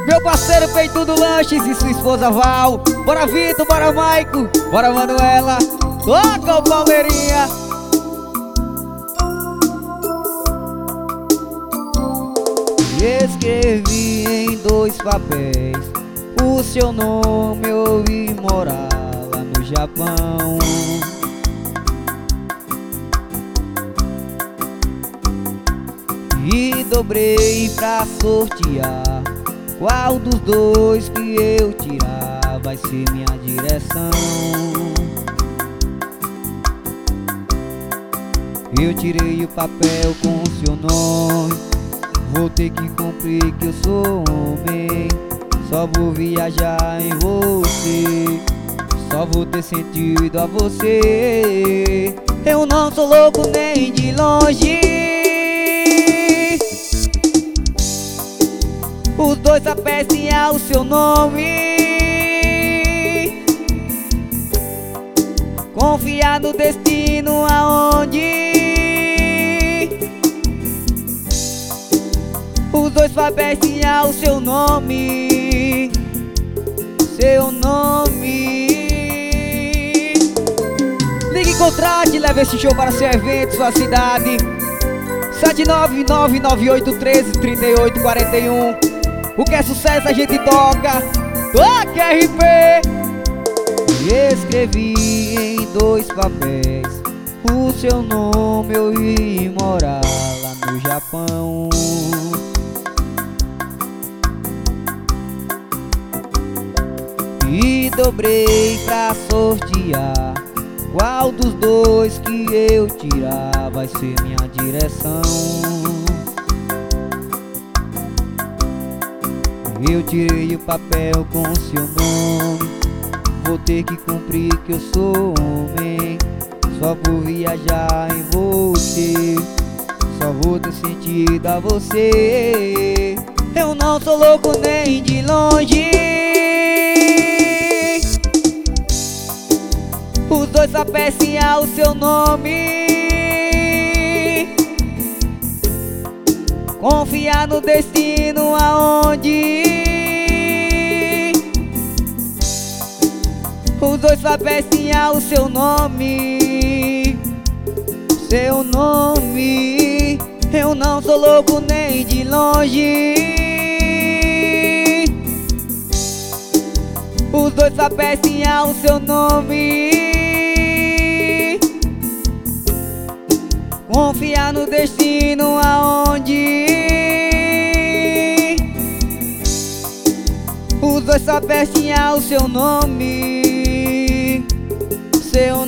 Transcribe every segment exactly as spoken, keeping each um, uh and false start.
Meu parceiro Peito do Lanches e sua esposa Val. Bora Vitor, bora Maico, bora Manuela. Toca o Pauleirinha. Escrevi em dois papéis o seu nome, eu vi morar lá no Japão. E dobrei pra sortear qual dos dois que eu tirar vai ser minha direção. Eu tirei o papel com o seu nome, vou ter que cumprir que eu sou homem. Só vou viajar em você, só vou ter sentido a você. Eu não sou louco nem de longe. Os dois apestem ao seu nome. Confiar no destino aonde os dois papéis ao seu nome, seu nome. Ligue, contrate, leve esse show para seu evento, sua cidade. Sete nove nove nove oito um três, três oito quatro um. O que é sucesso a gente toca. Toca R P. Escrevi em dois papéis o seu nome, eu ia morar lá no Japão. E dobrei pra sortear qual dos dois que eu tirar vai ser minha direção. Eu tirei o papel com o seu nome, vou ter que cumprir que eu sou homem. Só vou viajar em você, só vou ter sentido a você. Eu não sou louco nem de longe. Os dois apestem ao seu nome. Confiar no destino aonde os dois apestem ao seu nome, seu nome. Eu não sou louco nem de longe. Os dois apestem ao seu nome. Confiar no destino aonde os dois apestem ao seu nome, seu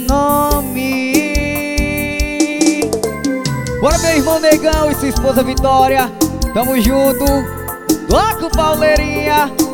nome. Bora, meu irmão Negão e sua esposa Vitória, tamo junto. Toca o Pauleirinha.